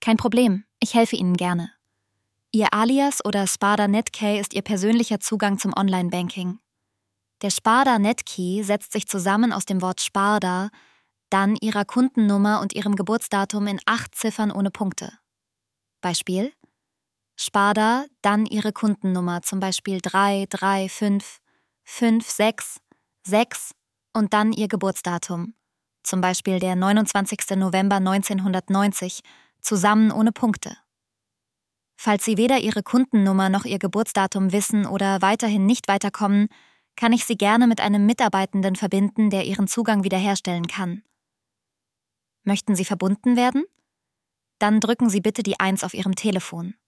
Kein Problem, ich helfe Ihnen gerne. Ihr Alias oder Sparda Netkey ist Ihr persönlicher Zugang zum Online-Banking. Der Sparda Netkey setzt sich zusammen aus dem Wort Sparda, dann Ihrer Kundennummer und Ihrem Geburtsdatum in 8 Ziffern ohne Punkte. Beispiel: Sparda, dann Ihre Kundennummer, zum Beispiel 33556 und dann Ihr Geburtsdatum, zum Beispiel der 29. November 1990, zusammen ohne Punkte. Falls Sie weder Ihre Kundennummer noch Ihr Geburtsdatum wissen oder weiterhin nicht weiterkommen, kann ich Sie gerne mit einem Mitarbeitenden verbinden, der Ihren Zugang wiederherstellen kann. Möchten Sie verbunden werden? Dann drücken Sie bitte die 1 auf Ihrem Telefon.